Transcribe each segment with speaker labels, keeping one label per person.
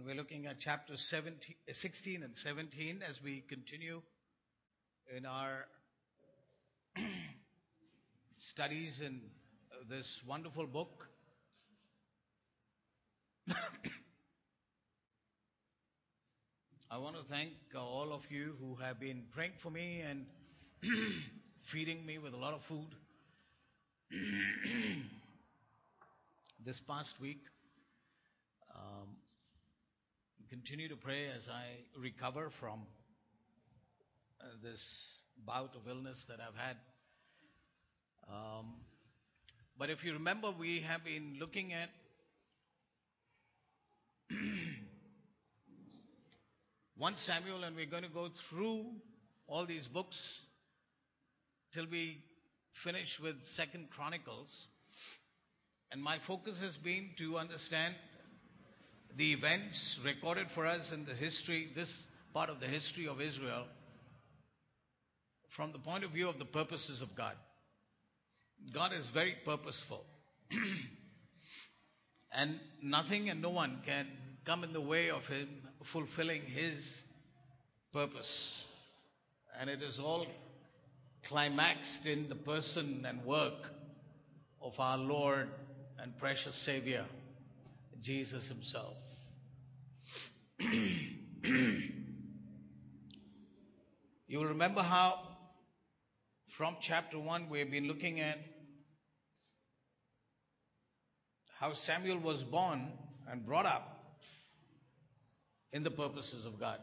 Speaker 1: We're looking at chapters 16 and 17 as we continue in our studies in this wonderful book. I want to thank all of you who have been praying for me and feeding me with a lot of food this past week. Continue to pray as I recover from this bout of illness that I've had. But if you remember, we have been looking at 1 Samuel, and we're going to go through all these books till we finish with 2nd Chronicles. And my focus has been to understand the events recorded for us in the history, this part of the history of Israel, from the point of view of the purposes of God. God is very purposeful. And nothing and no one can come in the way of Him fulfilling His purpose. And it is all climaxed in the person and work of our Lord and precious Savior, Jesus Himself. You will remember how from chapter 1 we have been looking at how Samuel was born and brought up in the purposes of God.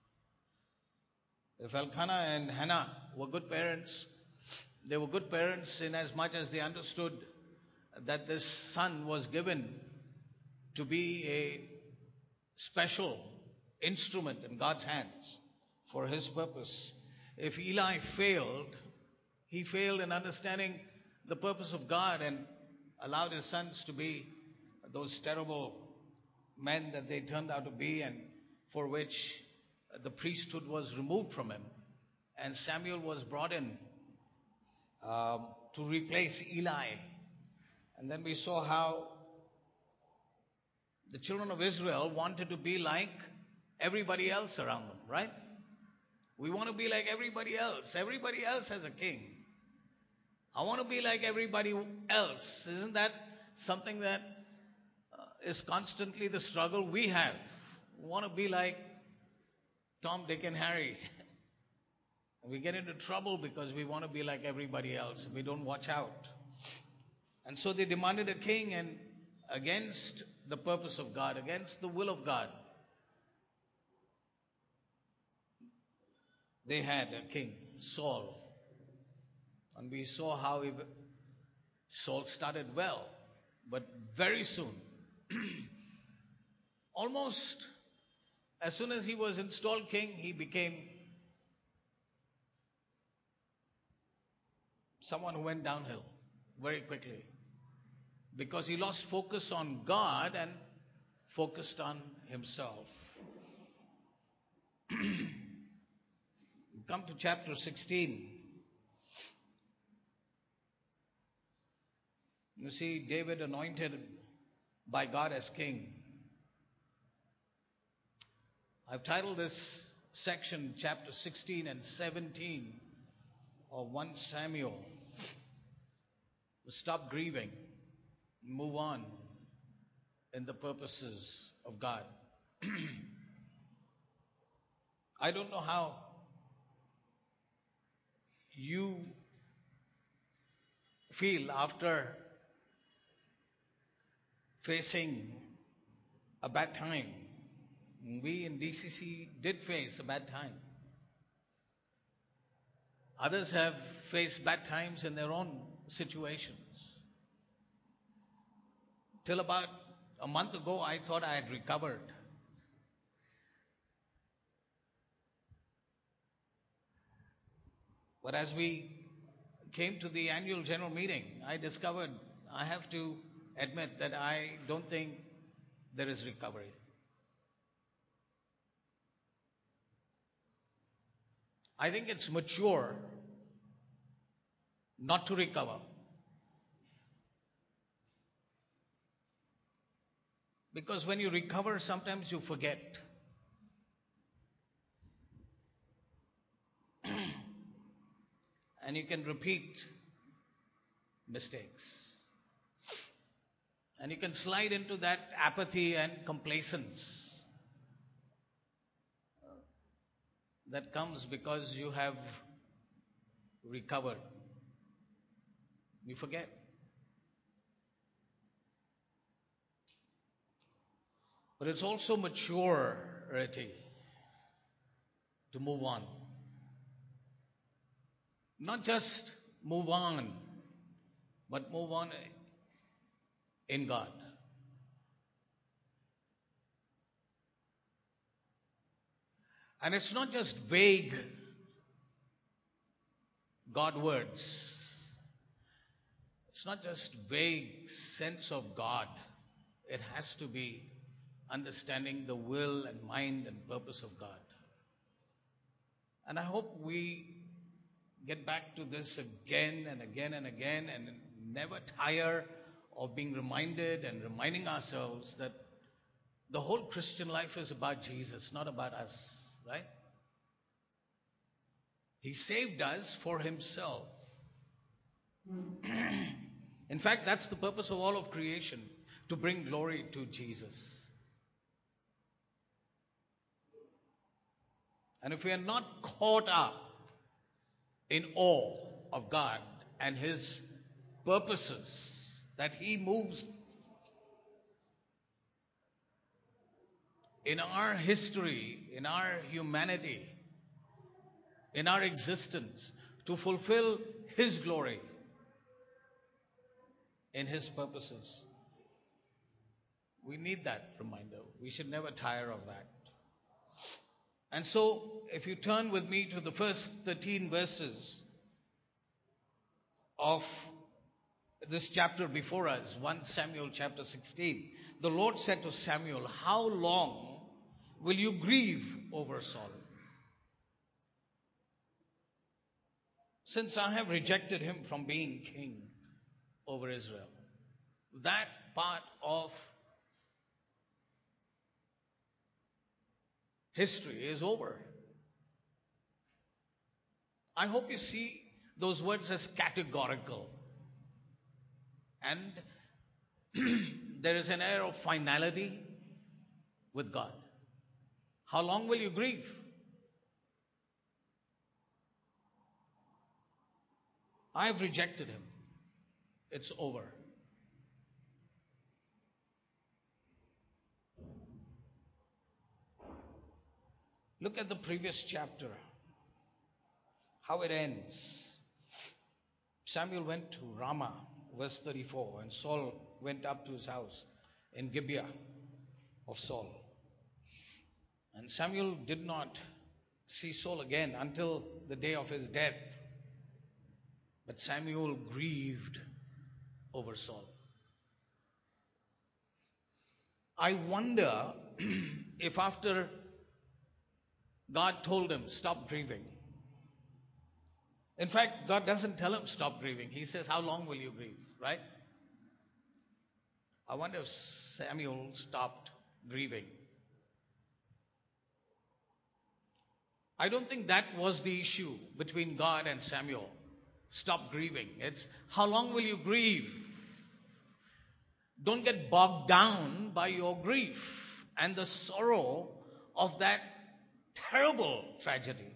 Speaker 1: If Elkanah and Hannah were good parents, they were good parents in as much as they understood that this son was given to be a special instrument in God's hands for His purpose. If Eli failed, he failed in understanding the purpose of God and allowed his sons to be those terrible men that they turned out to be, and for which the priesthood was removed from him. And Samuel was brought in to replace Eli. And then we saw how the children of Israel wanted to be like everybody else around them, right? We want to be like everybody else. Everybody else has a king. I want to be like everybody else. Isn't that something that is constantly the struggle we have? We want to be like Tom, Dick, and Harry. We get into trouble because we want to be like everybody else. We don't watch out. And so they demanded a king, and against the purpose of God, against the will of God, they had a king, Saul. And we saw how Saul started well, but very soon, almost as soon as he was installed king, he became someone who went downhill very quickly, because he lost focus on God and focused on himself. Come to chapter 16. You see David anointed by God as king. I've titled this section chapter 16 and 17 of 1 Samuel. Stop grieving. Move on in the purposes of God. I don't know how you feel after facing a bad time. We in DCC did face a bad time. Others have faced bad times in their own situations. Till about a month ago, I thought I had recovered. But as we came to the annual general meeting, I discovered, I have to admit that I don't think there is recovery. I think it's mature not to recover. Because when you recover, sometimes you forget. And you can repeat mistakes. And you can slide into that apathy and complacence that comes because you have recovered. You forget. But it's also maturity to move on. Not just move on, but move on in God. And it's not just vague God words. It's not just vague sense of God. It has to be understanding the will and mind and purpose of God. And I hope we get back to this again and again and again and never tire of being reminded and reminding ourselves that the whole Christian life is about Jesus, not about us, right? He saved us for himself. In fact, that's the purpose of all of creation, to bring glory to Jesus. And if we are not caught up in awe of God and his purposes, that he moves in our history, in our humanity, in our existence, to fulfill his glory in his purposes. We need that reminder. We should never tire of that. And so, if you turn with me to the first 13 verses of this chapter before us, 1 Samuel chapter 16, the Lord said to Samuel, "How long will you grieve over Saul? Since I have rejected him from being king over Israel." That part of history is over. I hope you see those words as categorical. And there is an air of finality with God. How long will you grieve? I have rejected him. It's over. Look at the previous chapter, how it ends. Samuel went to Ramah, verse 34, and Saul went up to his house in Gibeah of Saul. And Samuel did not see Saul again until the day of his death. But Samuel grieved over Saul. I wonder if after God told him, stop grieving. In fact, God doesn't tell him stop grieving. He says, how long will you grieve, right? I wonder if Samuel stopped grieving. I don't think that was the issue between God and Samuel. Stop grieving. It's how long will you grieve? Don't get bogged down by your grief and the sorrow of that terrible tragedy.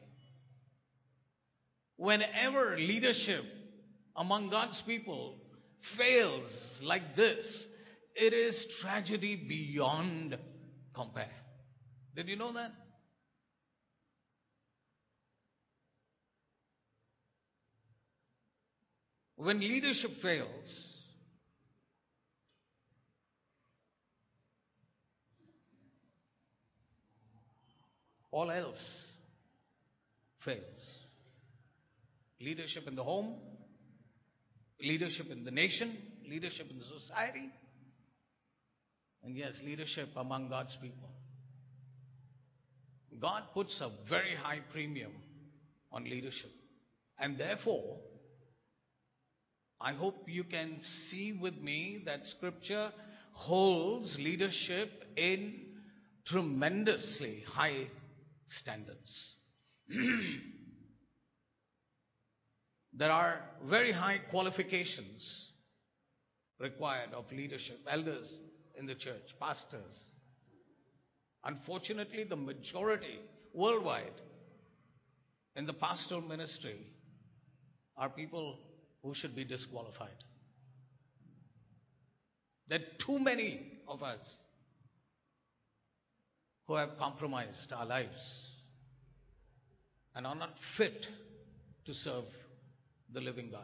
Speaker 1: Whenever leadership among God's people fails like this, it is tragedy beyond compare. Did you know that? When leadership fails, all else fails. Leadership in the home, leadership in the nation, leadership in the society, and yes, leadership among God's people. God puts a very high premium on leadership. And therefore, I hope you can see with me that Scripture holds leadership in tremendously high standards. There are very high qualifications required of leadership, elders in the church, pastors. Unfortunately, the majority worldwide in the pastoral ministry are people who should be disqualified. There are too many of us who have compromised our lives and are not fit to serve the living God.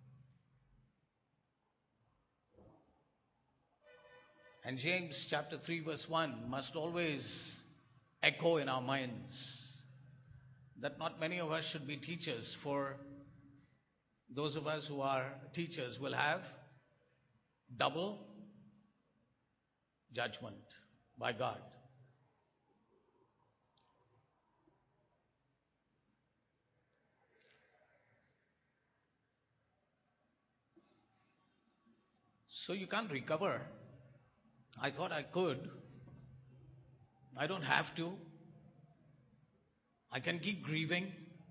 Speaker 1: And James chapter 3 verse 1 must always echo in our minds that not many of us should be teachers, for those of us who are teachers will have double judgment by God. So you can't recover. I thought I could. I don't have to. I can keep grieving.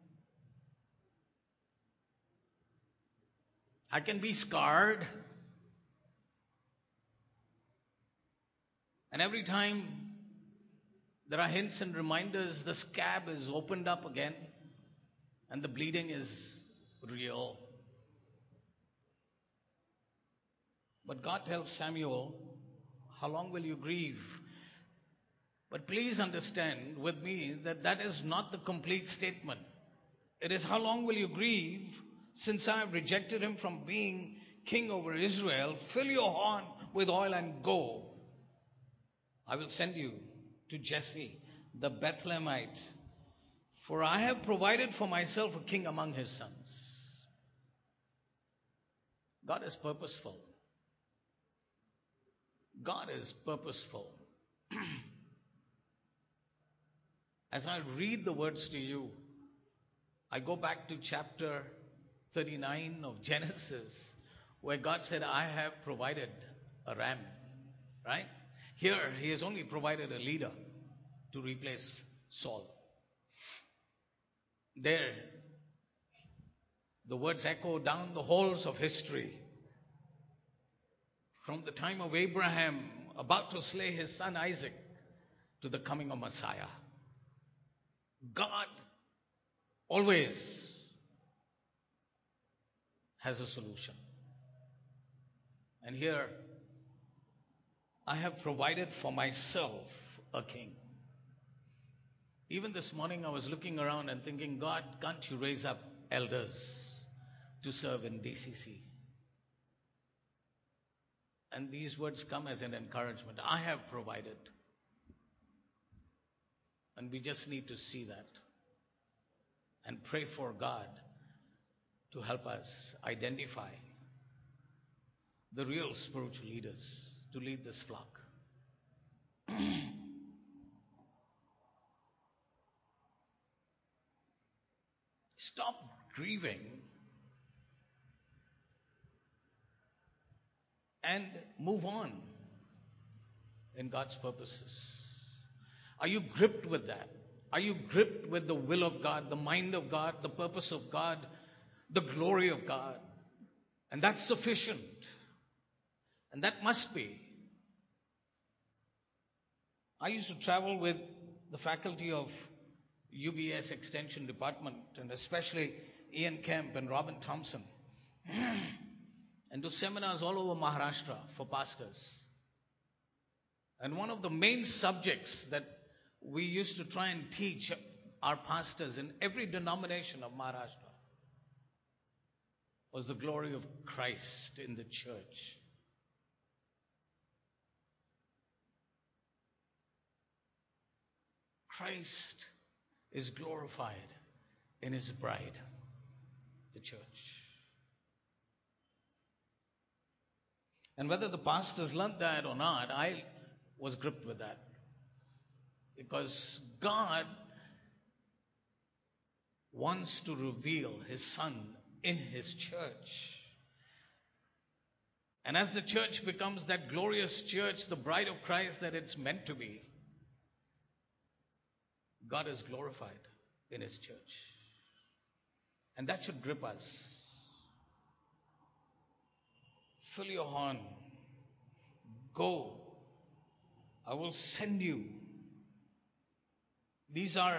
Speaker 1: I can be scarred. And every time there are hints and reminders, the scab is opened up again and the bleeding is real. But God tells Samuel, how long will you grieve? But please understand with me that that is not the complete statement. It is, how long will you grieve since I have rejected him from being king over Israel? Fill your horn with oil and go. I will send you to Jesse the Bethlehemite, for I have provided for myself a king among his sons. God is purposeful. God is purposeful. As I read the words to you, I go back to chapter 39 of Genesis, where God said, I have provided a ram, right? Here, he has only provided a leader to replace Saul. There, the words echo down the halls of history. From the time of Abraham, about to slay his son Isaac, to the coming of Messiah. God always has a solution. And here, I have provided for myself a king. Even this morning I was looking around and thinking, God, can't you raise up elders to serve in DCC? And these words come as an encouragement. I have provided. And we just need to see that and pray for God to help us identify the real spiritual leaders to lead this flock. Stop grieving and move on in God's purposes. Are you gripped with that? Are you gripped with the will of God, the mind of God, the purpose of God, the glory of God? And that's sufficient. And that must be. I used to travel with the faculty of UBS Extension Department, and especially Ian Kemp and Robin Thompson, and do seminars all over Maharashtra for pastors. And one of the main subjects that we used to try and teach our pastors in every denomination of Maharashtra was the glory of Christ in the church. Christ is glorified in his bride, the church. And whether the pastors learned that or not, I was gripped with that. Because God wants to reveal his Son in his church. And as the church becomes that glorious church, the bride of Christ that it's meant to be, God is glorified in His church. And that should grip us. Fill your horn. Go. I will send you. These are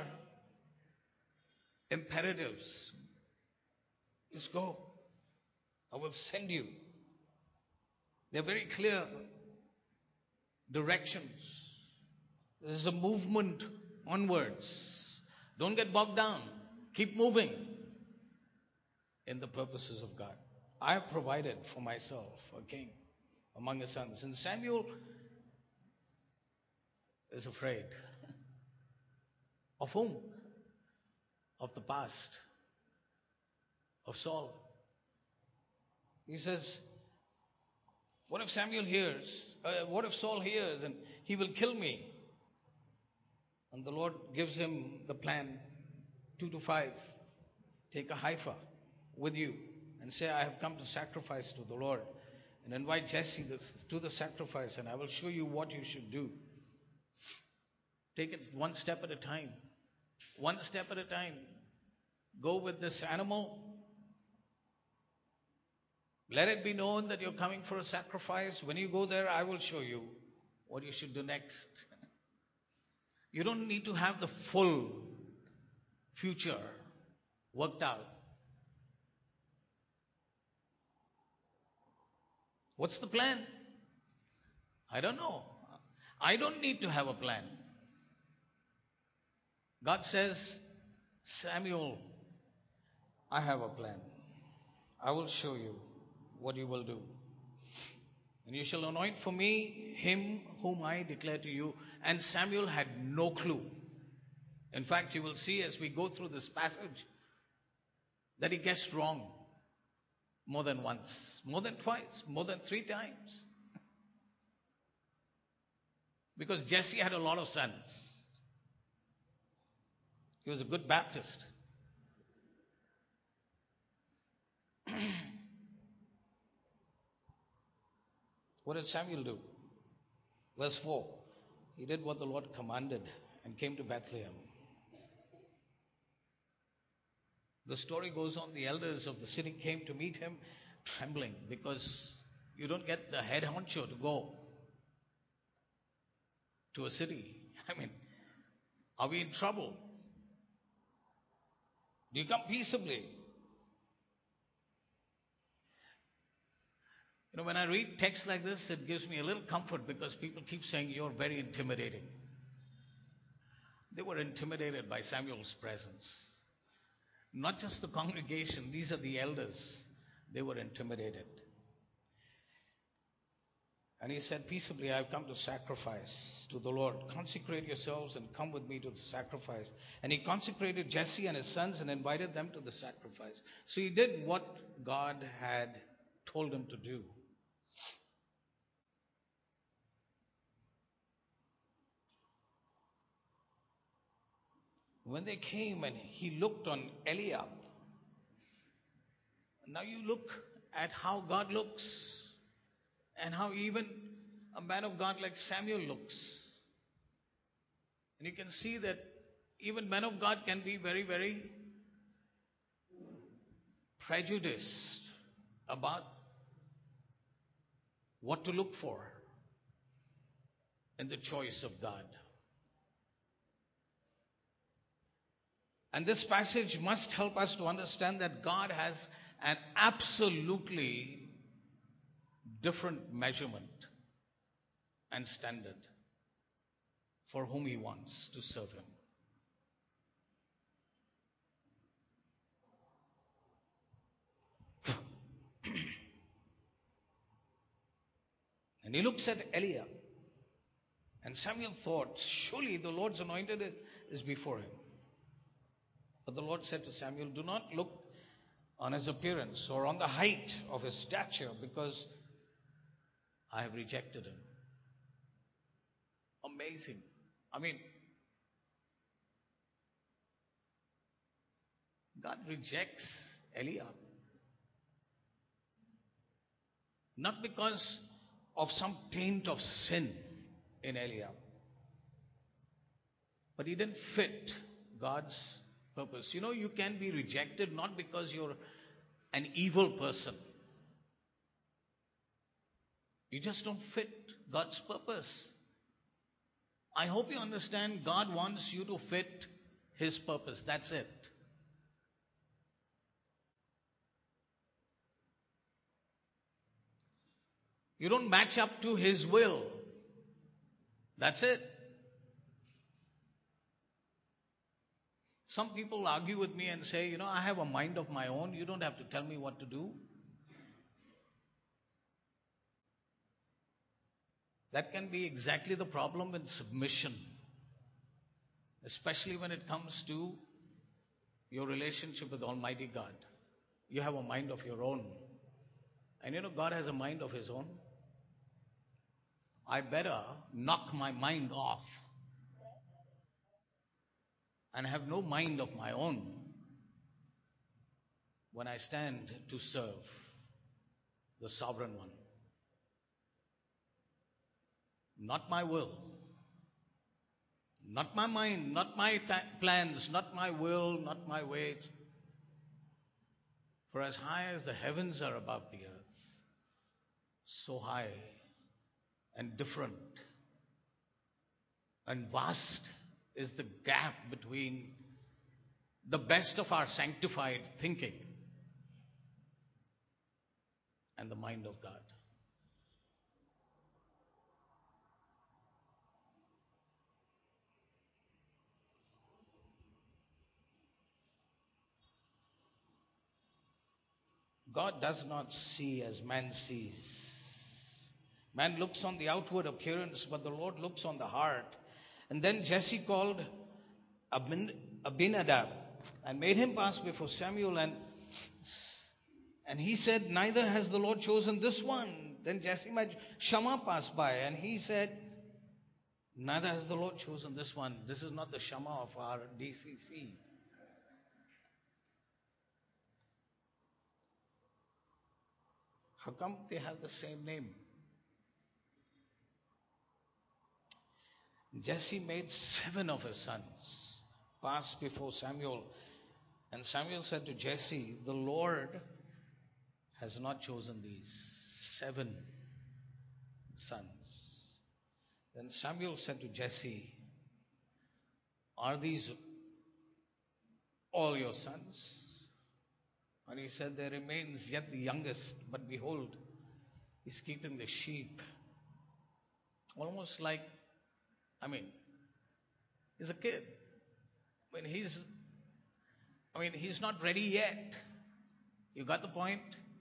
Speaker 1: imperatives. Just go. I will send you. They're very clear directions. This is a movement onwards. Don't get bogged down. Keep moving in the purposes of God. I have provided for myself a king among his sons. And Samuel is afraid. Of whom? Of the past. Of Saul. He says, what if Samuel hears? What if Saul hears and he will kill me? And the Lord gives him the plan 2 to 5. Take a heifer with you and say, I have come to sacrifice to the Lord. And invite Jesse to the sacrifice, and I will show you what you should do. Take it one step at a time. One step at a time. Go with this animal. Let it be known that you're coming for a sacrifice. When you go there, I will show you what you should do next. You don't need to have the full future worked out. What's the plan? I don't know. I don't need to have a plan. God says, Samuel, I have a plan. I will show you what you will do. And you shall anoint for me him whom I declare to you. And Samuel had no clue. In fact, you will see as we go through this passage that he guessed wrong more than once, more than twice, more than 3 times. Because Jesse had a lot of sons. He was a good Baptist. What did Samuel do? Verse 4. He did what the Lord commanded and came to Bethlehem. The story goes on, the elders of the city came to meet him trembling, because you don't get the head honcho to go to a city. I mean, are we in trouble? Do you come peaceably? You know, when I read texts like this, it gives me a little comfort, because people keep saying you're very intimidating. They were intimidated by Samuel's presence. Not just the congregation, these are the elders. They were intimidated. And he said, peaceably, I have come to sacrifice to the Lord. Consecrate yourselves and come with me to the sacrifice. And he consecrated Jesse and his sons and invited them to the sacrifice. So he did what God had told him to do. When they came and he looked on Eliab, now you look at how God looks and how even a man of God like Samuel looks. And you can see that even men of God can be very, very prejudiced about what to look for in the choice of God. And this passage must help us to understand that God has an absolutely different measurement and standard for whom He wants to serve Him. And he looks at Eliab. And Samuel thought, surely the Lord's anointed is before him. But the Lord said to Samuel, do not look on his appearance or on the height of his stature, because I have rejected him. Amazing. I mean, God rejects Eliab. Not because of some taint of sin in Eliab, but he didn't fit God's purpose. You know, you can be rejected not because you're an evil person. You just don't fit God's purpose. I hope you understand God wants you to fit His purpose. That's it. You don't match up to His will. That's it. Some people argue with me and say, you know, I have a mind of my own. You don't have to tell me what to do. That can be exactly the problem in submission, especially when it comes to your relationship with Almighty God. You have a mind of your own. And you know, God has a mind of His own. I better knock my mind off and have no mind of my own when I stand to serve the Sovereign One. Not my will, not my mind, not my plans, not my will, not my ways. For as high as the heavens are above the earth, so high and different and vast is the gap between the best of our sanctified thinking and the mind of God. God does not see as man sees. Man looks on the outward appearance, but the Lord looks on the heart. And then Jesse called Abinadab and made him pass before Samuel, and he said, neither has the Lord chosen this one. Then Jesse made Shammah pass by, and he said, neither has the Lord chosen this one. This is not the Shammah of our DCC. How come they have the same name? Jesse made 7 of his sons pass before Samuel. And Samuel said to Jesse, the Lord has not chosen these 7 sons. Then Samuel said to Jesse, are these all your sons? And he said, there remains yet the youngest, but behold, he's keeping the sheep. Almost like, he's a kid. He's not ready yet. You got the point?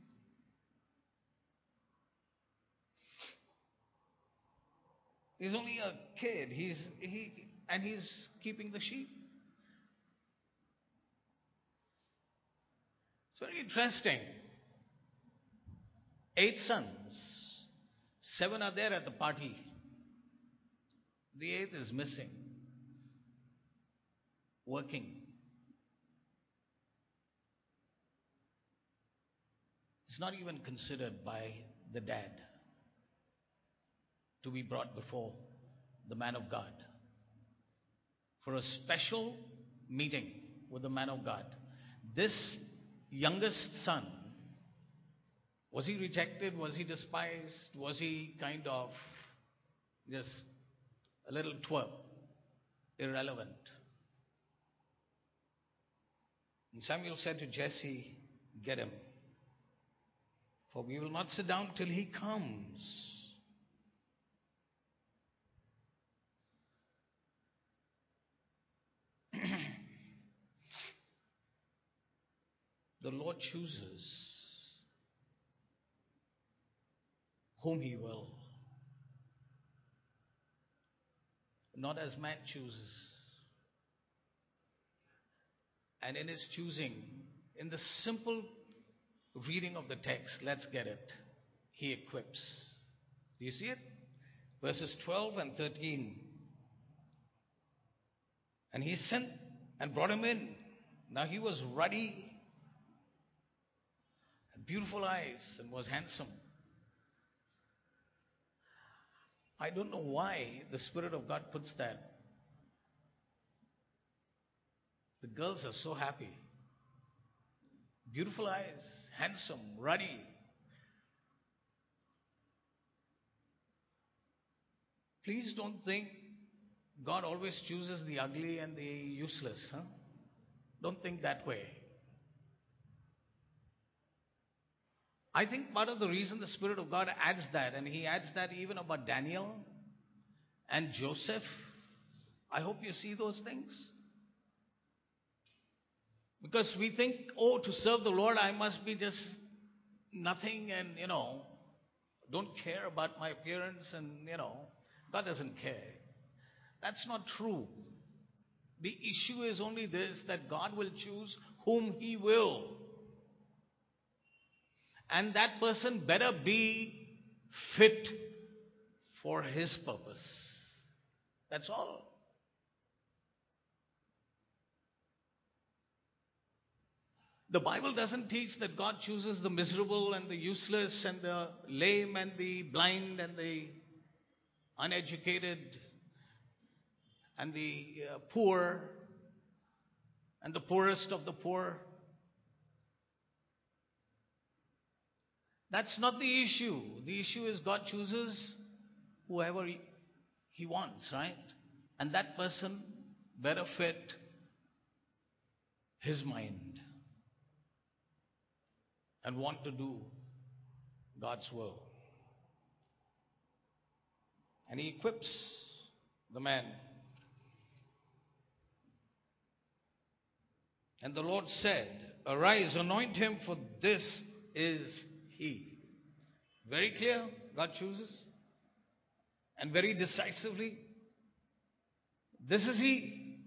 Speaker 1: He's only a kid. He's keeping the sheep. It's very interesting. 8 sons. 7 are there at the party. The 8th is missing. Working. It's not even considered by the dad to be brought before the man of God for a special meeting with the man of God. This youngest son, was he rejected? Was he despised? Was he kind of just a little twerp, irrelevant? And Samuel said to Jesse, get him, for we will not sit down till he comes. The Lord chooses whom He will, not as man chooses. And in His choosing, in the simple reading of the text, let's get it, He equips. Do you see it? Verses 12 and 13. And He sent and brought him in. Now he was ruddy, had beautiful eyes, and was handsome. I don't know why the Spirit of God puts that. The girls are so happy. Beautiful eyes, handsome, ruddy. Please don't think God always chooses the ugly and the useless. Huh? Don't think that way. I think part of the reason the Spirit of God adds that, and He adds that even about Daniel and Joseph. I hope you see those things. Because we think, oh, to serve the Lord, I must be just nothing and, don't care about my appearance and, God doesn't care. That's not true. The issue is only this, that God will choose whom He will. And that person better be fit for His purpose. That's all. The Bible doesn't teach that God chooses the miserable and the useless and the lame and the blind and the uneducated and the poor and the poorest of the poor. That's not the issue. The issue is God chooses whoever He wants, right? And that person better fit His mind and want to do God's will. And He equips the man. And the Lord said, "Arise, anoint him, for this is he." Very clear, God chooses. And very decisively, this is he.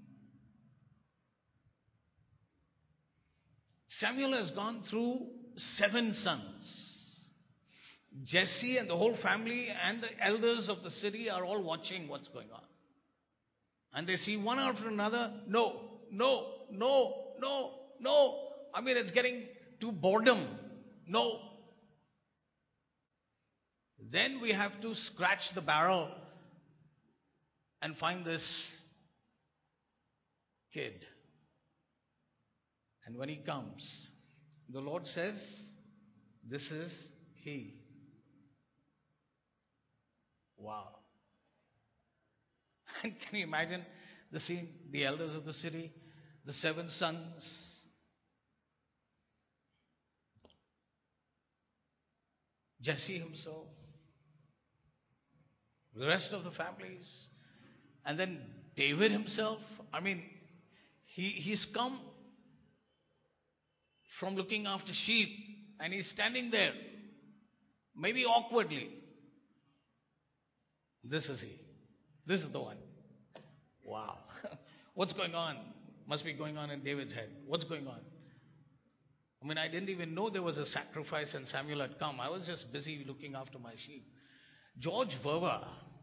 Speaker 1: Samuel has gone through 7 sons. Jesse and the whole family and the elders of the city are all watching what's going on. And they see one after another, no. I mean, it's getting to boredom. No. Then we have to scratch the barrel and find this kid. And when he comes, the Lord says, this is he. Wow. And can you imagine the scene? The elders of the city, the 7 sons, Jesse himself, the rest of the families, and then David himself. I mean, he's come from looking after sheep and he's standing there, maybe awkwardly. This is he. This is the one. Wow. What's going on? Must be going on in David's head. What's going on? I mean, I didn't even know there was a sacrifice and Samuel had come. I was just busy looking after my sheep. George Verver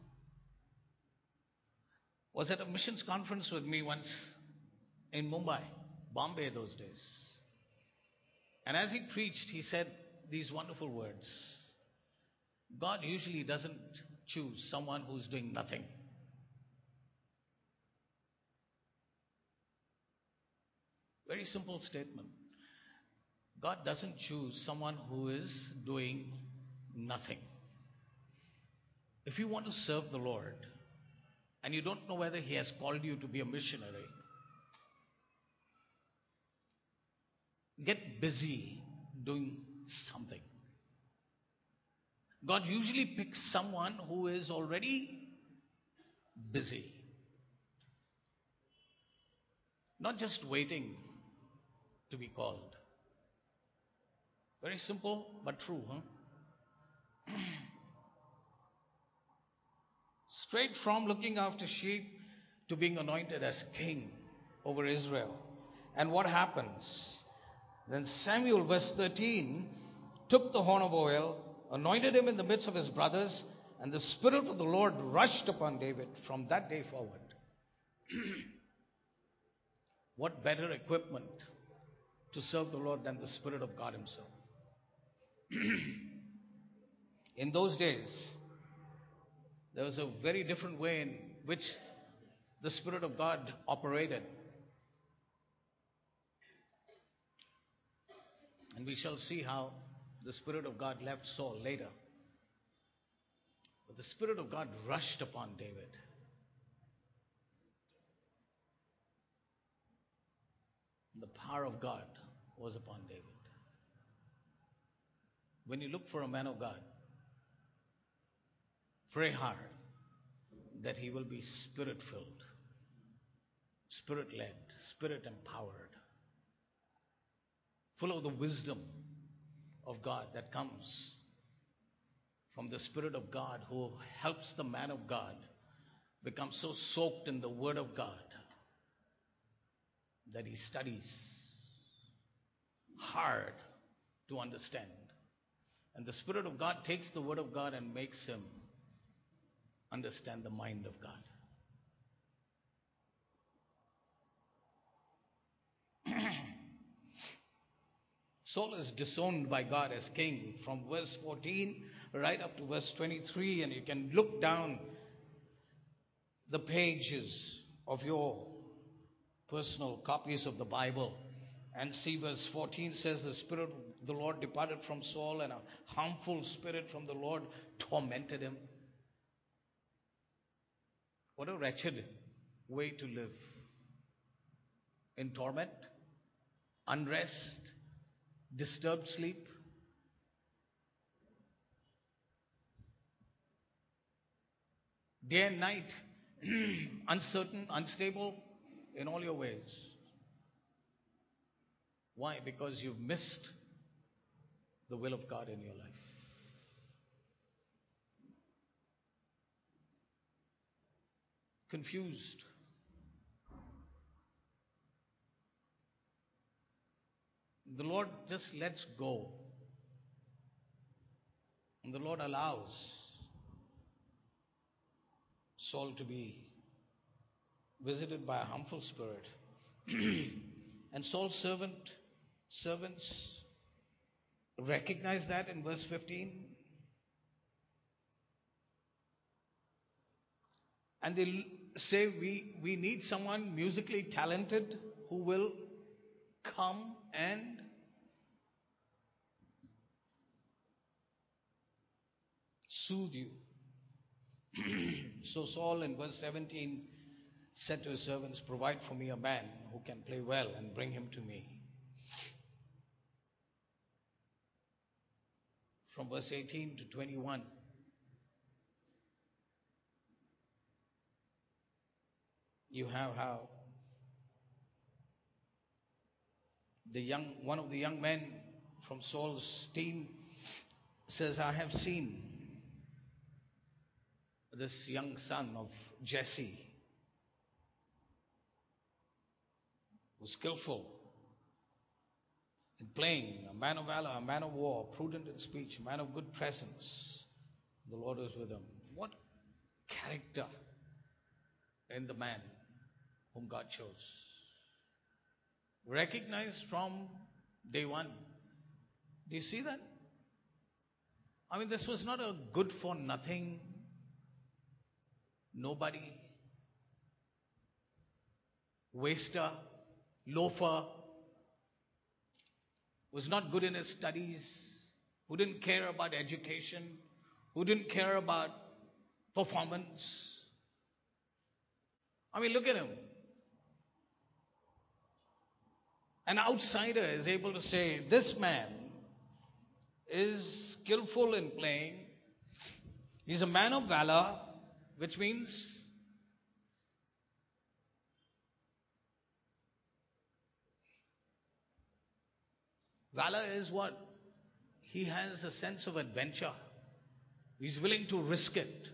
Speaker 1: was at a missions conference with me once in Mumbai, Bombay those days. And as he preached, he said these wonderful words. God usually doesn't choose someone who's doing nothing. Very simple statement. God doesn't choose someone who is doing nothing. If you want to serve the Lord and you don't know whether He has called you to be a missionary, get busy doing something. God usually picks someone who is already busy. Not just waiting to be called. Very simple but true, huh? Straight from looking after sheep to being anointed as king over Israel. And what happens? Then Samuel, verse 13, took the horn of oil, anointed him in the midst of his brothers, and the Spirit of the Lord rushed upon David from that day forward. What better equipment to serve the Lord than the Spirit of God Himself? In those days, There was a very different way in which the Spirit of God operated. And we shall see how the Spirit of God left Saul later. But the Spirit of God rushed upon David. And the power of God was upon David. When you look for a man of God, pray hard that he will be Spirit-filled, Spirit-led, Spirit-empowered, full of the wisdom of God that comes from the Spirit of God, who helps the man of God become so soaked in the Word of God that he studies hard to understand. And the Spirit of God takes the Word of God and makes him understand the mind of God. Saul is disowned by God as king from verse 14 right up to verse 23, and you can look down the pages of your personal copies of the Bible and see verse 14 says, the Spirit of the Lord departed from Saul, and a harmful spirit from the Lord tormented him. What a wretched way to live. In torment, unrest, disturbed sleep. Day and night, uncertain, unstable in all your ways. Why? Because you've missed the will of God in your life. Confused. The Lord just lets go. And the Lord allows Saul to be visited by a harmful spirit. And Saul's servants recognize that in verse 15. And they say, we need someone musically talented who will come and soothe you. So Saul in verse 17 said to his servants, provide for me a man who can play well and bring him to me. From verse 18 to 21. You have how one of the young men from Saul's team says, I have seen this young son of Jesse, who's skillful in playing, a man of valor, a man of war, prudent in speech, a man of good presence. The Lord is with him. What character in the man whom God chose. Recognized from day one. Do you see that? I mean, this was not a good for nothing, nobody, waster, loafer, was not good in his studies, who didn't care about education, who didn't care about performance. I mean, look at him. An outsider is able to say, this man is skillful in playing. He's a man of valor, which means valor is what? He has a sense of adventure. He's willing to risk it.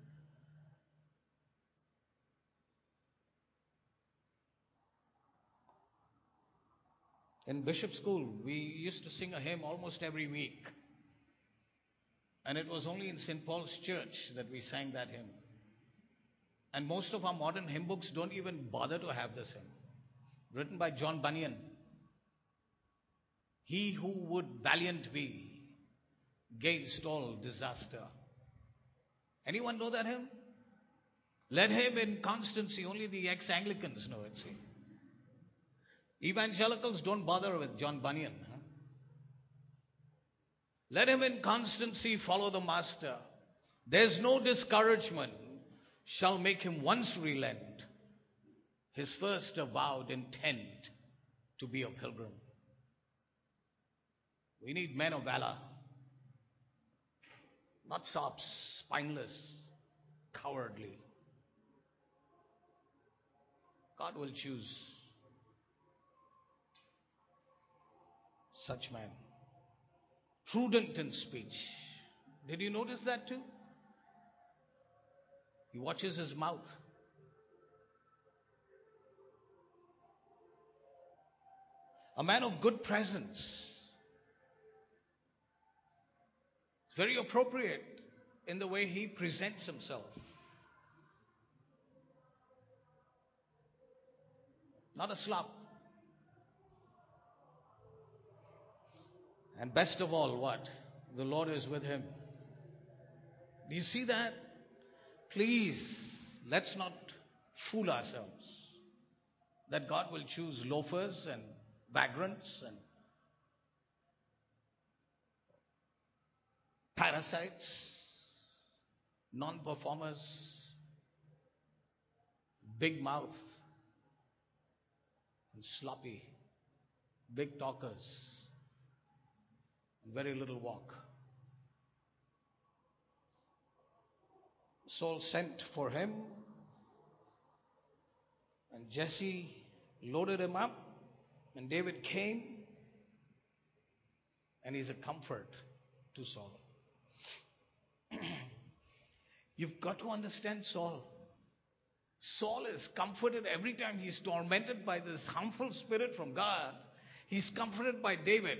Speaker 1: In Bishop School, we used to sing a hymn almost every week. And it was only in St. Paul's Church that we sang that hymn. And most of our modern hymn books don't even bother to have this hymn. Written by John Bunyan. He who would valiant be gainst all disaster. Anyone know that hymn? Let him in constancy. Only the ex-Anglicans know it, see. Evangelicals don't bother with John Bunyan. Huh? Let him in constancy follow the master. There's no discouragement shall make him once relent his first avowed intent to be a pilgrim. We need men of valor, not sops, spineless, cowardly. God will choose such men. Prudent in speech. Did you notice that too? He watches his mouth. A man of good presence. It's very appropriate in the way he presents himself. Not a slop. And best of all, what? The Lord is with him. Do you see that? Please, let's not fool ourselves that God will choose loafers and vagrants and parasites, non-performers, big mouth, and sloppy, big talkers, and very little walk. Saul sent for him, and Jesse loaded him up, and David came, and he's a comfort to Saul. You've got to understand Saul. Saul is comforted every time he's tormented by this harmful spirit from God. He's comforted by David.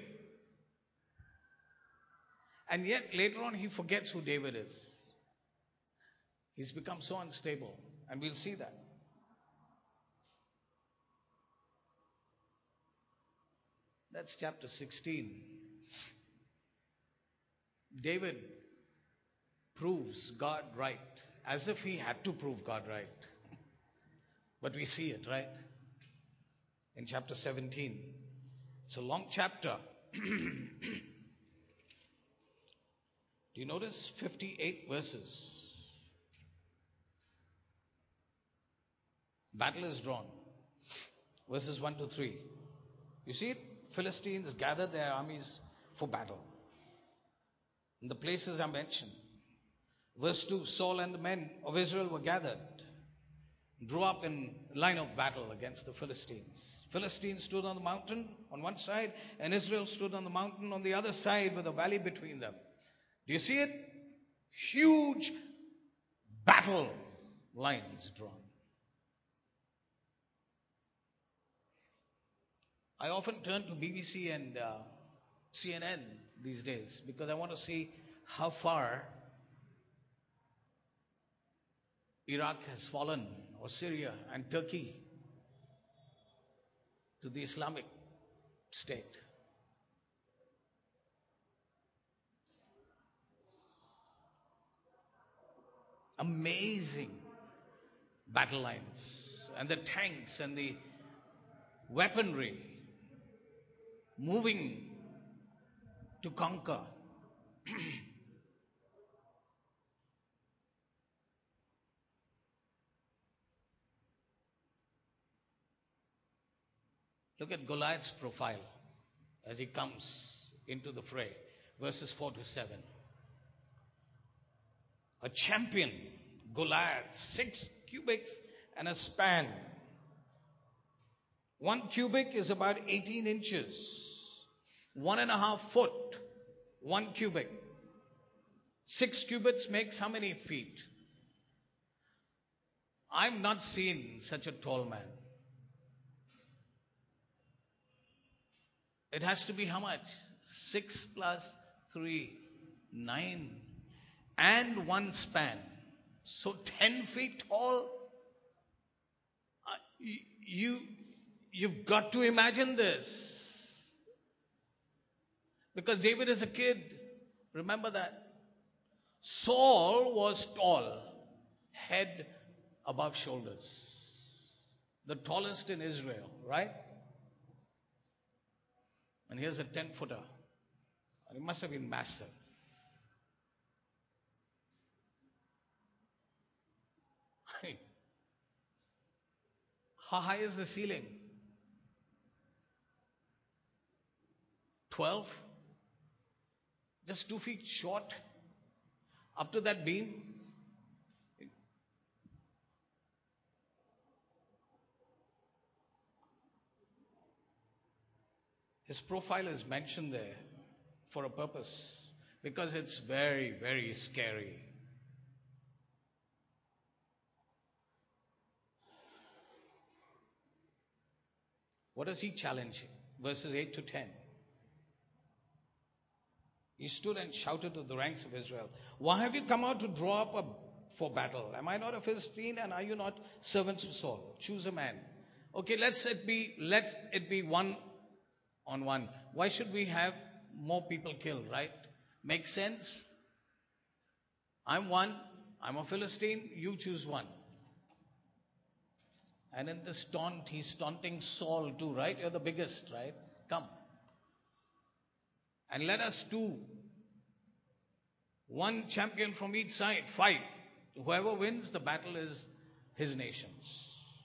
Speaker 1: And yet later on he forgets who David is. He's become so unstable. And we'll see that. That's chapter 16. David proves God right, as if he had to prove God right. But we see it, right? In chapter 17. It's a long chapter. Do you notice 58 verses? Battle is drawn. Verses 1 to 3. You see it? Philistines gathered their armies for battle. And the places are mentioned. Verse 2, Saul and the men of Israel were gathered, drew up in line of battle against the Philistines. Philistines stood on the mountain on one side, and Israel stood on the mountain on the other side with a valley between them. Do you see it? Huge battle lines drawn. I often turn to BBC and CNN these days because I want to see how far Iraq has fallen, or Syria and Turkey, to the Islamic State. Amazing battle lines, and the tanks and the weaponry moving to conquer. Look at Goliath's profile as he comes into the fray. Verses 4 to 7. A champion, Goliath, 6 cubits and a span. 1 cubit is about 18 inches. 1.5 foot, 1 cubit. 6 cubits makes how many feet? I've not seen such a tall man. It has to be how much? 6 plus 3, 9. And 1 span. So 10 feet tall. You've got to imagine this. Because David is a kid. Remember that. Saul was tall, head above shoulders. The tallest in Israel, right? And here's a 10-footer. And he must have been massive. How high is the ceiling? 12? Just 2 feet short? Up to that beam? His profile is mentioned there for a purpose, because it's very, very scary. What does he challenge? Verses 8 to 10. He stood and shouted to the ranks of Israel, "Why have you come out to draw up for battle? Am I not a Philistine, and are you not servants of Saul? Choose a man." Okay, let it be one on one. Why should we have more people killed, right? Makes sense? I'm one. I'm a Philistine. You choose one. And in this taunt, he's taunting Saul too, right? You're the biggest, right? Come. And let us two, one champion from each side, fight. Whoever wins, the battle is his nation's.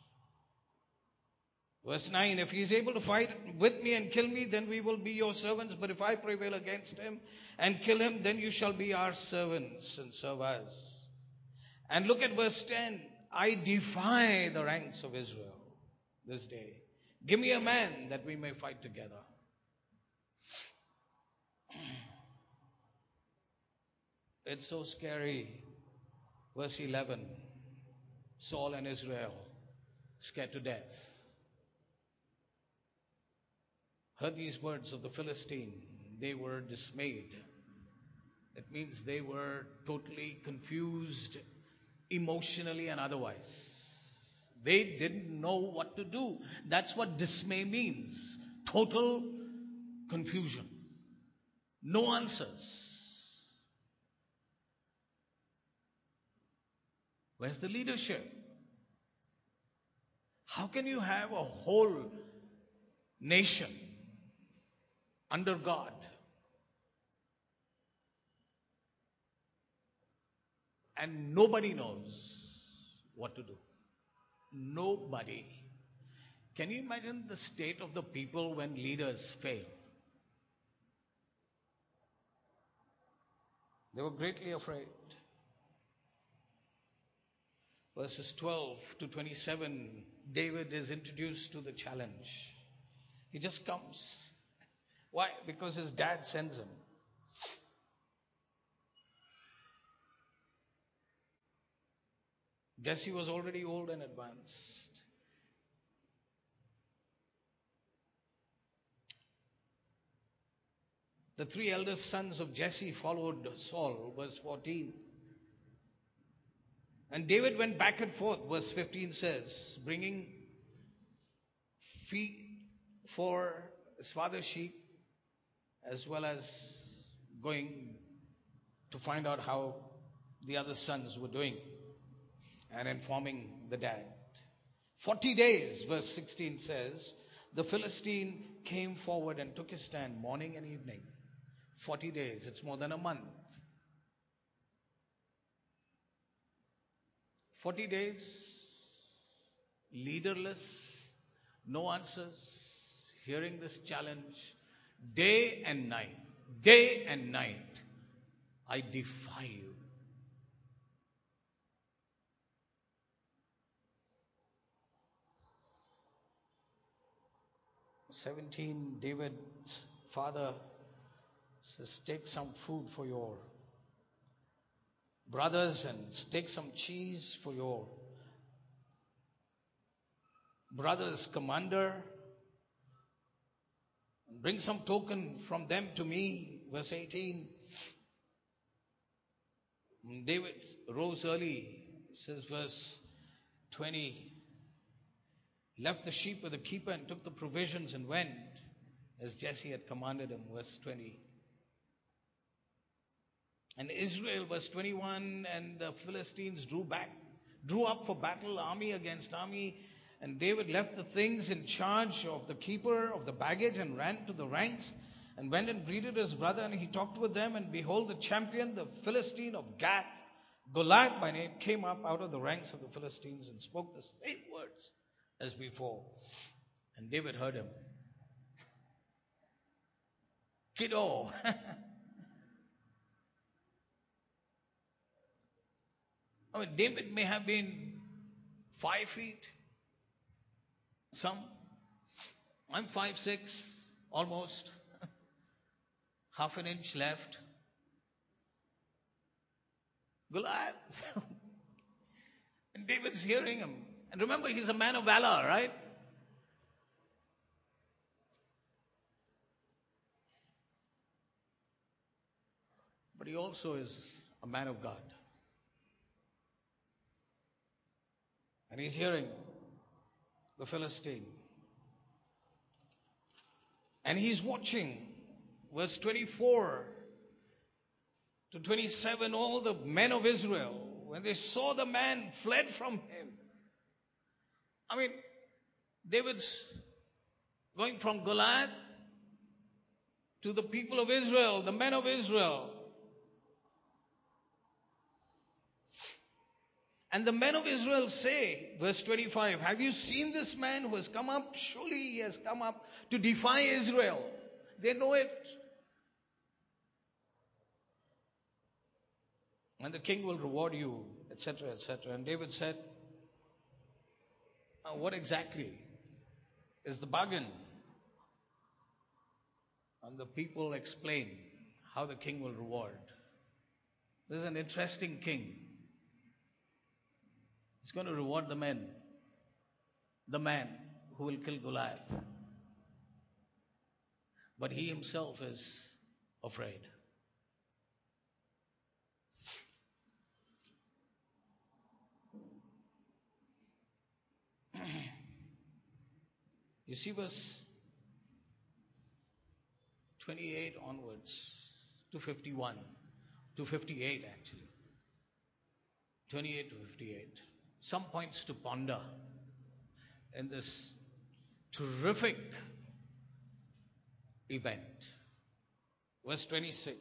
Speaker 1: Verse 9, if he is able to fight with me and kill me, then we will be your servants. But if I prevail against him and kill him, then you shall be our servants and serve us. And look at verse 10. I defy the ranks of Israel this day. Give me a man that we may fight together. It's so scary. Verse 11. Saul and Israel scared to death heard these words of the Philistine. They were dismayed. It means they were totally confused, emotionally and otherwise. They didn't know what to do. That's what dismay means. Total confusion. No answers. Where's the leadership? How can you have a whole nation under God and nobody knows what to do? Nobody. Can you imagine the state of the people when leaders fail? They were greatly afraid. Verses 12 to 27, David is introduced to the challenge. He just comes. Why? Because his dad sends him. Jesse was already old and advanced. The 3 eldest sons of Jesse followed Saul, verse 14. And David went back and forth, verse 15 says, bringing feed for his father's sheep, as well as going to find out how the other sons were doing and informing the dad. 40 days, verse 16 says, the Philistine came forward and took his stand morning and evening. 40 days, it's more than a month. 40 days, leaderless, no answers, hearing this challenge, day and night, I defy you. Verse 17, David's father says, take some food for your brothers and take some cheese for your brother's commander. Bring some token from them to me. Verse 18. David rose early, says verse 20. Left the sheep with the keeper and took the provisions and went as Jesse had commanded him. Verse 20. And Israel, verse 21, and the Philistines drew up for battle, army against army. And David left the things in charge of the keeper of the baggage and ran to the ranks and went and greeted his brother, and he talked with them. And behold, the champion, the Philistine of Gath, Goliath by name, came up out of the ranks of the Philistines and spoke the same words as before. And David heard him. Kiddo. I mean, David may have been 5 feet. Some. I'm 5'6", almost. Half an inch left. Goliath. And David's hearing him. And remember, he's a man of valor, right? But he also is a man of God. And he's hearing the Philistine. And he's watching. Verse 24 to 27, all the men of Israel, when they saw the man, fled from him. I mean, David's going from Goliath to the people of Israel, the men of Israel. And the men of Israel say, verse 25, have you seen this man who has come up? Surely he has come up to defy Israel. They know it. And the king will reward you, etc., etc. And David said, what exactly is the bargain? And the people explain how the king will reward. This is an interesting king. He's going to reward the man who will kill Goliath. But he himself is afraid. You see verse 28 onwards to 51, to 58 actually. 28 to 58. Some points to ponder in this terrific event. Verse 26.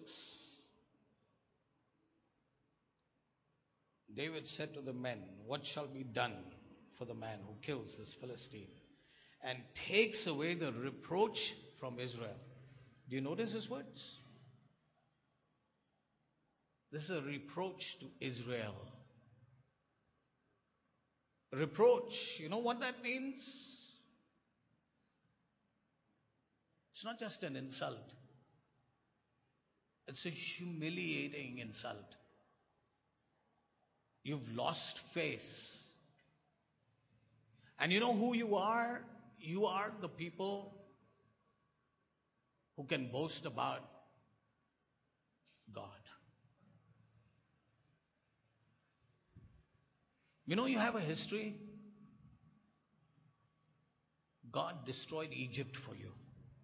Speaker 1: David said to the men, what shall be done for the man who kills this Philistine and takes away the reproach from Israel? Do you notice his words? This is a reproach to Israel. Reproach, you know what that means? It's not just an insult. It's a humiliating insult. You've lost face. And you know who you are? You are the people who can boast about God. You know you have a history. God destroyed Egypt for you.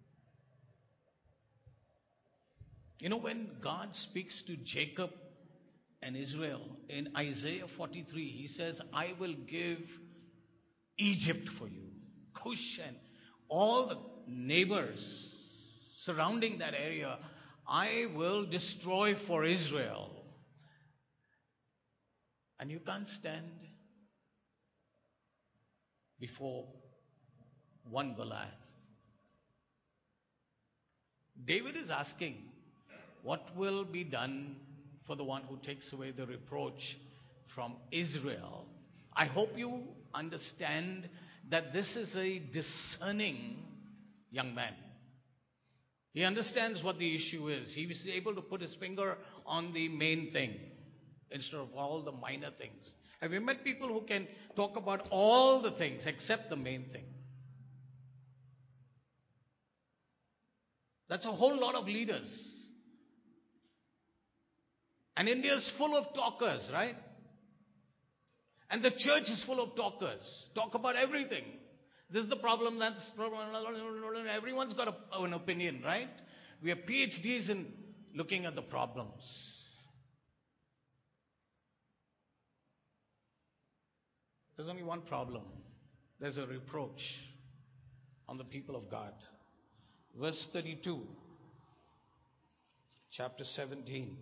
Speaker 1: You know when God speaks to Jacob and Israel in Isaiah 43, he says, I will give Egypt for you. Cush and all the neighbors surrounding that area, I will destroy for Israel. And you can't stand before one Goliath. David is asking, what will be done for the one who takes away the reproach from Israel? I hope you understand that this is a discerning young man. He understands what the issue is. He was able to put his finger on the main thing instead of all the minor things. Have you met people who can talk about all the things except the main thing? That's a whole lot of leaders. And India is full of talkers, right? And the church is full of talkers. Talk about everything. This is the problem, that's the problem. Everyone's got an opinion, right? We have PhDs in looking at the problems. There's only one problem. There's a reproach on the people of God. Verse 32, chapter 17.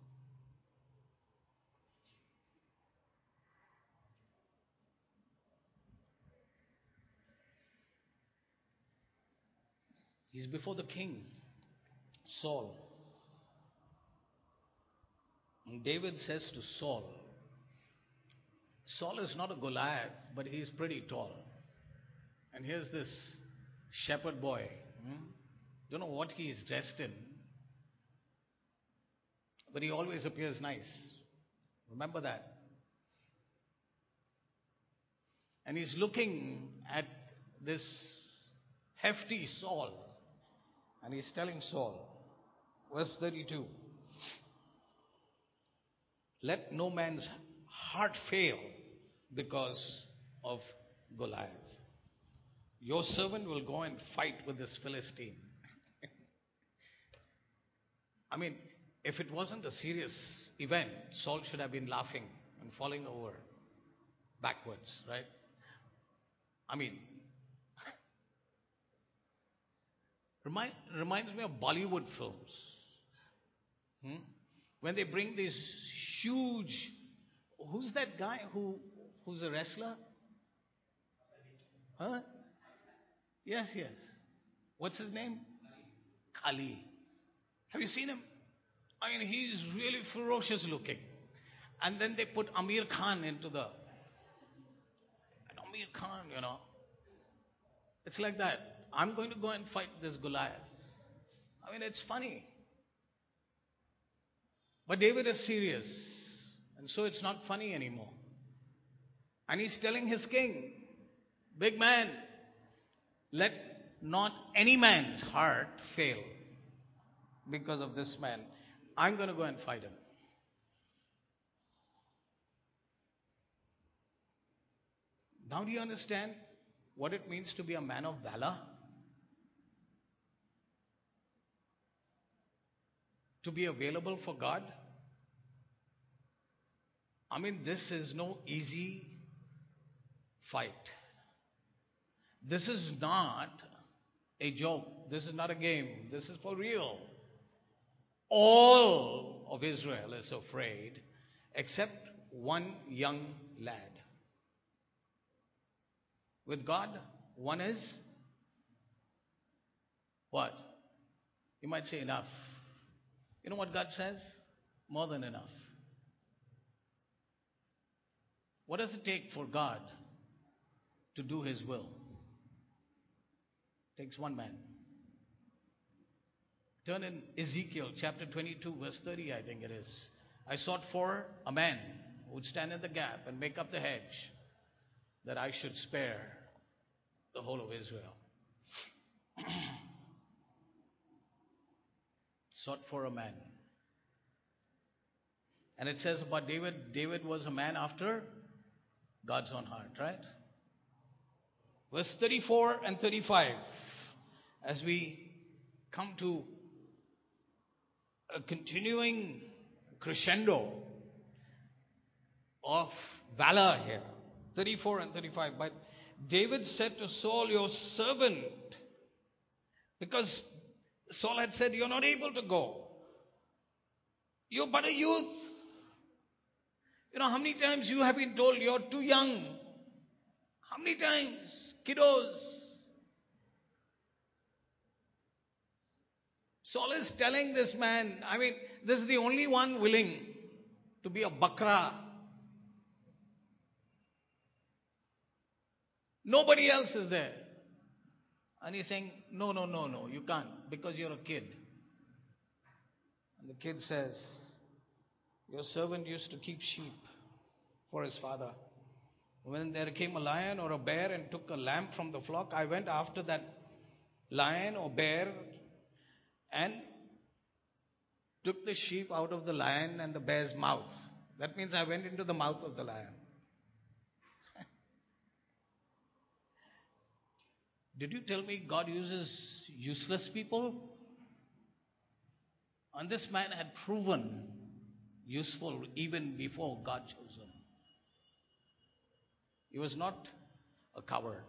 Speaker 1: He's before the king, Saul. And David says to Saul, Saul is not a Goliath, but he's pretty tall. And here's this shepherd boy. Don't know what he is dressed in, but he always appears nice. Remember that. And he's looking at this hefty Saul, and he's telling Saul, verse 32, let no man's heart fail because of Goliath. Your servant will go and fight with this Philistine. I mean, if it wasn't a serious event, Saul should have been laughing and falling over backwards, right? I mean, reminds me of Bollywood films. When they bring these huge, who's that guy who's a wrestler? Huh? Yes. What's his name? Kali. Have you seen him? I mean, he's really ferocious looking. And then they put Amir Khan into the... And Amir Khan, it's like that. I'm going to go and fight this Goliath. I mean, it's funny. But David is serious. And so it's not funny anymore. And he's telling his king, big man, let not any man's heart fail because of this man. I'm going to go and fight him. Now do you understand what it means to be a man of valor? To be available for God? I mean, this is no easy fight. This is not a joke. This is not a game. This is for real. All of Israel is afraid except one young lad. With God, one is what? You might say enough. You know what God says? More than enough. What does it take for God to do His will? It takes one man. Turn in Ezekiel chapter 22 verse 30, I think it is. I sought for a man who would stand in the gap and make up the hedge that I should spare the whole of Israel. Sought for a man. And it says about David was a man after God's own heart, right? Verse 34 and 35, as we come to a continuing crescendo of valor here. 34 and 35. But David said to Saul, your servant, because Saul had said, you're not able to go. You're but a youth. You know how many times you have been told you're too young? How many times? Kiddos. Saul is telling this man, I mean, this is the only one willing to be a bakra. Nobody else is there. And he's saying, no, you can't, because you're a kid. And the kid says, your servant used to keep sheep for his father. When there came a lion or a bear and took a lamb from the flock, I went after that lion or bear and took the sheep out of the lion and the bear's mouth. That means I went into the mouth of the lion. Did you tell me God uses useless people? And this man had proven useful even before God chose him. He was not a coward.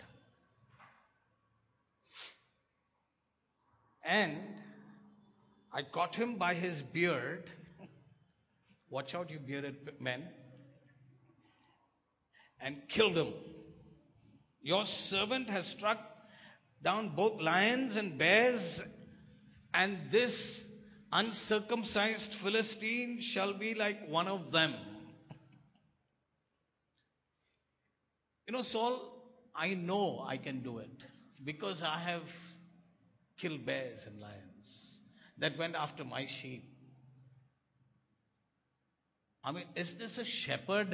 Speaker 1: And I caught him by his beard. Watch out, you bearded men. And killed him. Your servant has struck down both lions and bears, and this uncircumcised Philistine shall be like one of them. You know, Saul, I know I can do it because I have killed bears and lions that went after my sheep. I mean, is this a shepherd?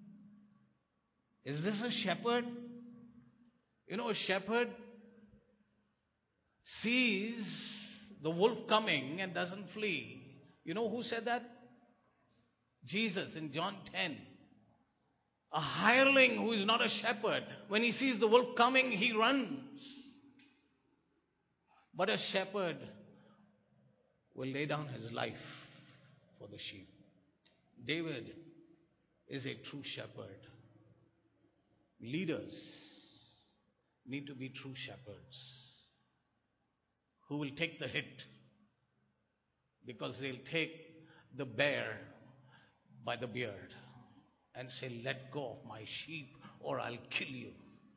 Speaker 1: Is this a shepherd? You know, a shepherd sees the wolf coming and doesn't flee. You know who said that? Jesus in John 10. A hireling who is not a shepherd, when he sees the wolf coming, he runs. But a shepherd will lay down his life for the sheep. David is a true shepherd. Leaders need to be true shepherds who will take the hit because they'll take the bear by the beard and say, let go of my sheep or I'll kill you.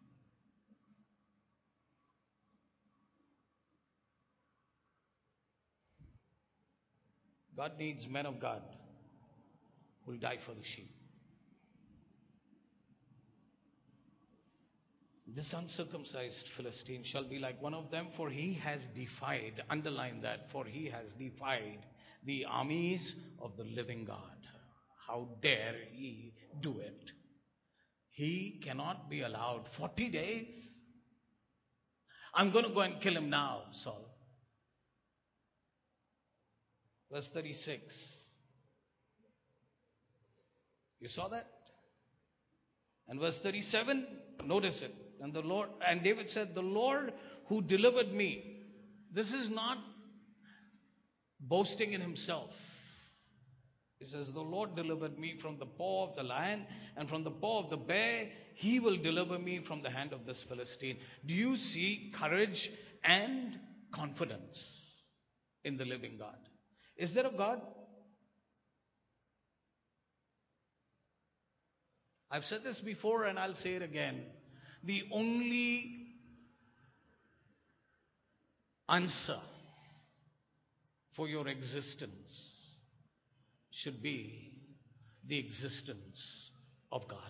Speaker 1: God needs men of God who will die for the sheep. This uncircumcised Philistine shall be like one of them, for he has defied, underline that, for he has defied the armies of the living God. How dare he do it? He cannot be allowed 40 days. I'm going to go and kill him now, Saul. Verse 36. You saw that? And verse 37, notice it. And David said, the Lord who delivered me. This is not boasting in himself. He says, the Lord delivered me from the paw of the lion and from the paw of the bear. He will deliver me from the hand of this Philistine. Do you see courage and confidence in the living God? Is there a God? I've said this before and I'll say it again. The only answer for your existence should be the existence of God.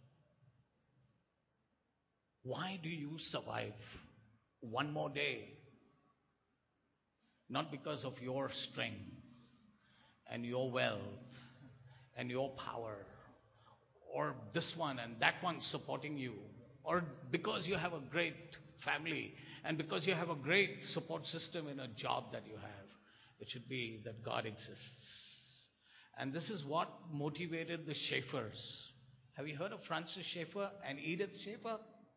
Speaker 1: Why do you survive one more day? Not because of your strength and your wealth and your power, or this one and that one supporting you, or because you have a great family and because you have a great support system in a job that you have. It should be that God exists. And this is what motivated the Schaeffers. Have you heard of Francis Schaeffer and Edith Schaeffer?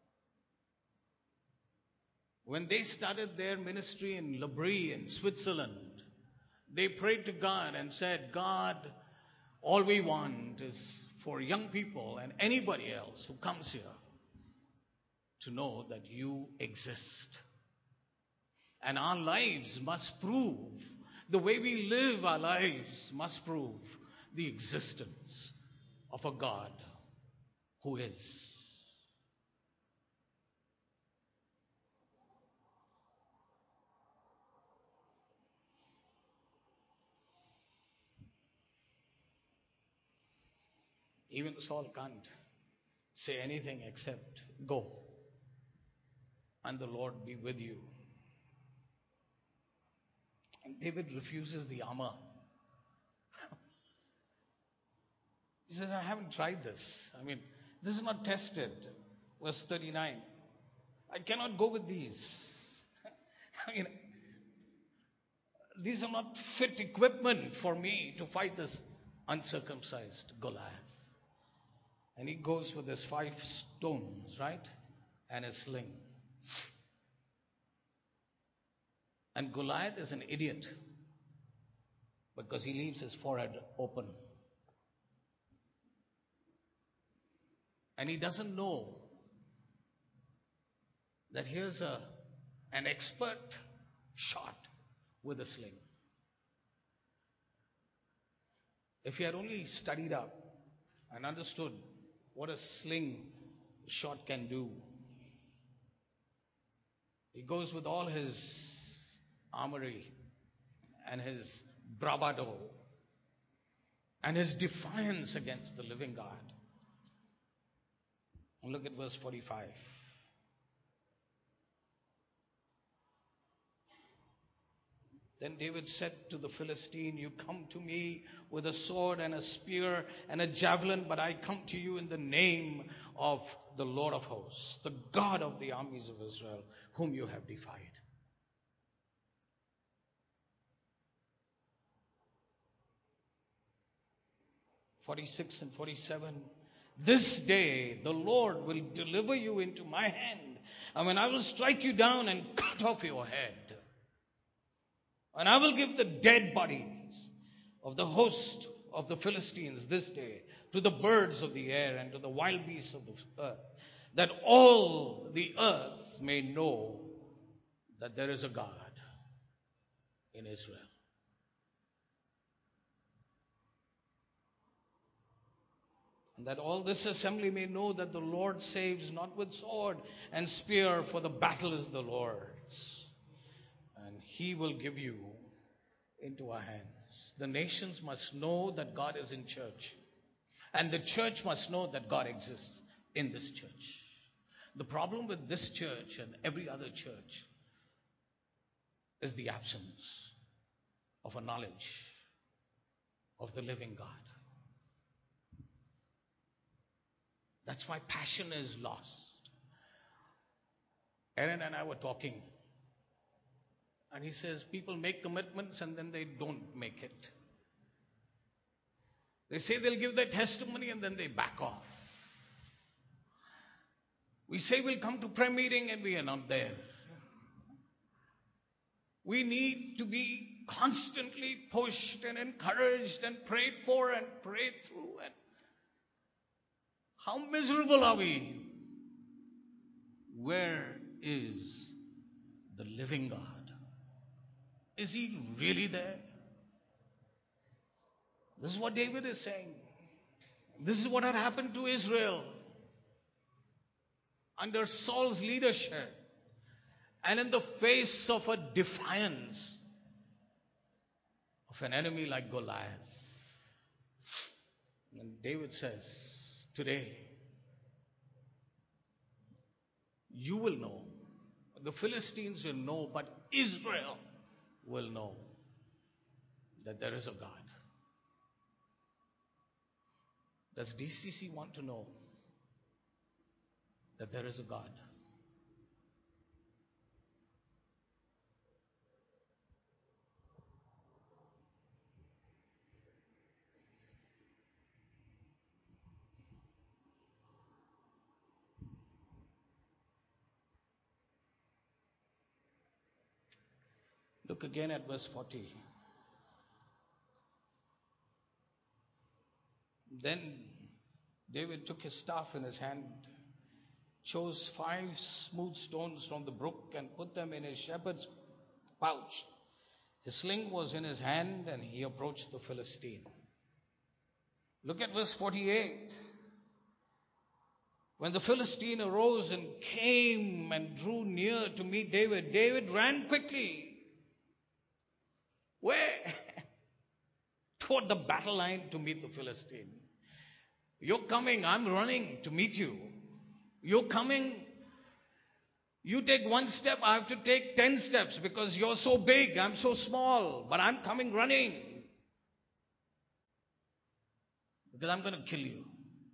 Speaker 1: When they started their ministry in Le Brie in Switzerland, they prayed to God and said, God, all we want is for young people and anybody else who comes here to know that you exist. And our lives must prove, the way we live our lives must prove the existence of a God who is. Even Saul can't say anything except go and the Lord be with you. And David refuses the armor. He says, I haven't tried this. I mean, this is not tested. Verse 39. I cannot go with these. I mean, these are not fit equipment for me to fight this uncircumcised Goliath. And he goes with his 5 stones, right? And a sling. And Goliath is an idiot because he leaves his forehead open. And he doesn't know that here's an expert shot with a sling. If he had only studied up and understood what a sling shot can do, he goes with all his armory and his bravado and his defiance against the living God. And look at verse 45. Then David said to the Philistine, you come to me with a sword and a spear and a javelin, but I come to you in the name of the Lord of hosts, the God of the armies of Israel, whom you have defied. (46 and 47). This day the Lord will deliver you into my hand, and when I will strike you down and cut off your head. And I will give the dead bodies of the host of the Philistines this day to the birds of the air and to the wild beasts of the earth, that all the earth may know that there is a God in Israel. And that all this assembly may know that the Lord saves not with sword and spear, for the battle is the Lord's. And he will give you into our hands. The nations must know that God is in church. And the church must know that God exists in this church. The problem with this church and every other church is the absence of a knowledge of the living God. That's why passion is lost. Aaron and I were talking. And he says people make commitments and then they don't make it. They say they'll give their testimony and then they back off. We say we'll come to prayer meeting and we are not there. We need to be constantly pushed and encouraged and prayed for and prayed through. And how miserable are we? Where is the living God? Is he really there? This is what David is saying. This is what had happened to Israel under Saul's leadership and in the face of a defiance of an enemy like Goliath. And David says, today, you will know, the Philistines will know, but Israel will know that there is a God. Does DCC want to know that there is a God? Look again at verse 40. Then David took his staff in his hand, chose 5 smooth stones from the brook and put them in his shepherd's pouch. His sling was in his hand and he approached the Philistine. Look at verse 48. When the Philistine arose and came and drew near to meet David, David ran quickly. Where? Toward the battle line to meet the Philistine. You're coming, I'm running to meet you. You're coming, you take 1 step, I have to take 10 steps because you're so big, I'm so small, but I'm coming running. Because I'm going to kill you.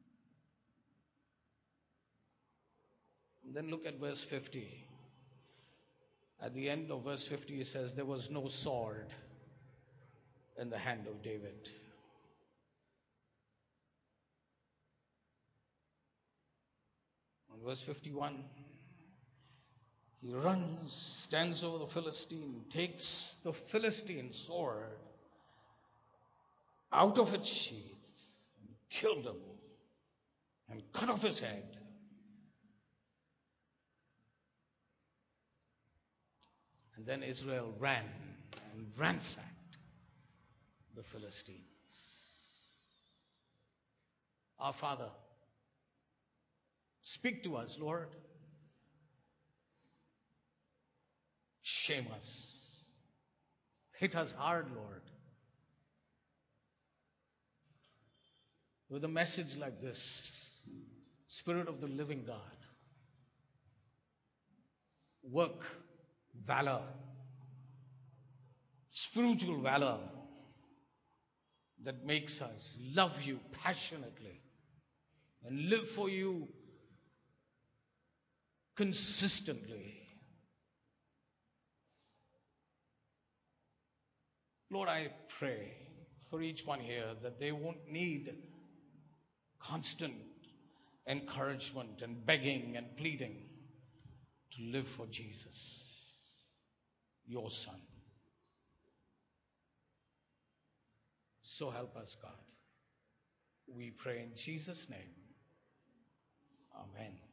Speaker 1: And then look at verse 50. At the end of verse 50 it says, there was no sword in the hand of David. In verse 51, he runs, stands over the Philistine, takes the Philistine sword out of its sheath, and killed him and cut off his head. And then Israel ran and ransacked the Philistines. Our Father, speak to us, Lord. Shame us. Hit us hard, Lord. With a message like this, Spirit of the living God, work valor, spiritual valor that makes us love you passionately and live for you consistently. Lord, I pray for each one here that they won't need constant encouragement and begging and pleading to live for Jesus, your Son. So help us, God. We pray in Jesus' name. Amen.